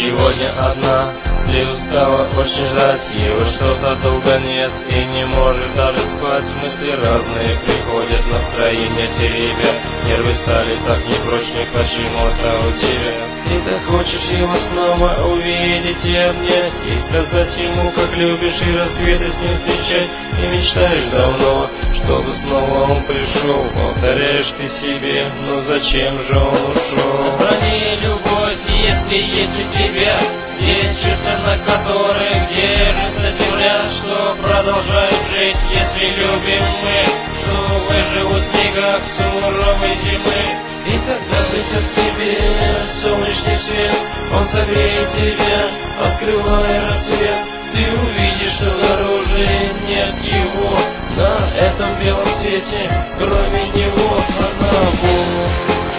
сегодня одна, ты устала очень ждать, его что-то долго нет и не может даже спать. Мысли разные приходят, настроение теребя, нервы стали так непрочны, почему-то у тебя. Ты так хочешь его снова увидеть и обнять, и сказать ему, как любишь, и рассветы с ним встречать. И мечтаешь давно, чтобы снова он пришел. Повторяешь ты себе, но зачем же он ушел? Сохрани любовь, если есть у тебя те чувства, на которых держится земля, что продолжает жить, если любим мы, что выживут в снегах суровой зимы. И когда придет к тебе солнечный свет, он согреет тебя, открывая рассвет. Ты увидишь, что дороже нет его на этом белом свете, кроме него одного.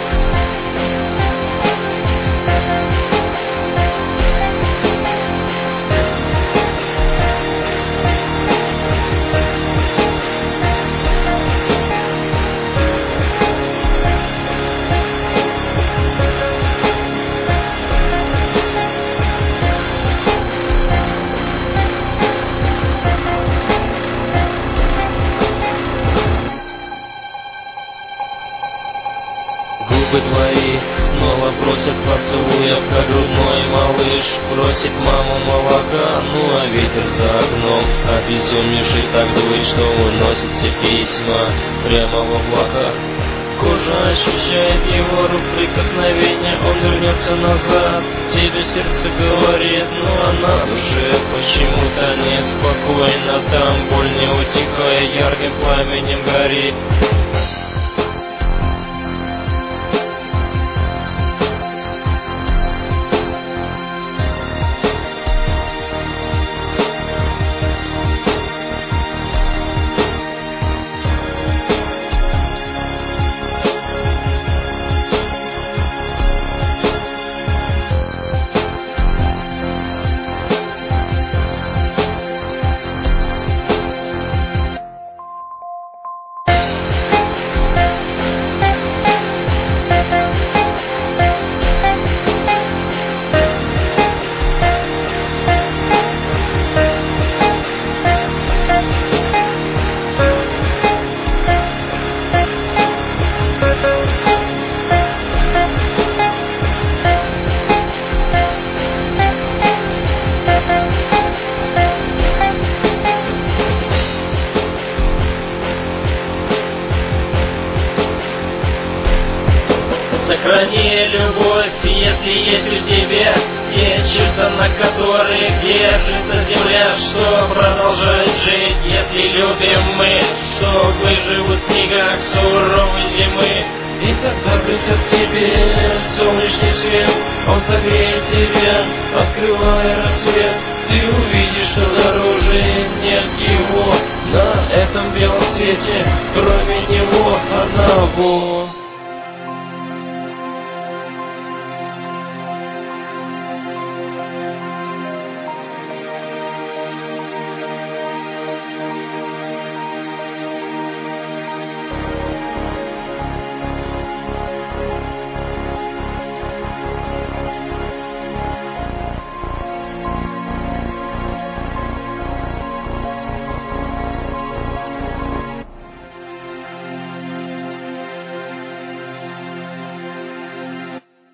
Губы твои снова просят поцелуев, как грудной малыш просит маму молока. Ну а ветер за окном обезумевший так дует, что уносит все письма прямо в облака. Кожа ощущает его рук прикосновения, он вернется назад. Тебе сердце говорит, ну а на душе почему-то неспокойно. Там боль, не утихая, ярким пламенем горит. Сохрани любовь, если есть у тебя те чувства, на которых держится земля, что продолжает жить, если любим мы, что выживут в снегах суровой зимы. И когда придет к тебе солнечный свет, он согреет тебя, открывая рассвет. Ты увидишь, что дороже нет его на этом белом свете, кроме него одного.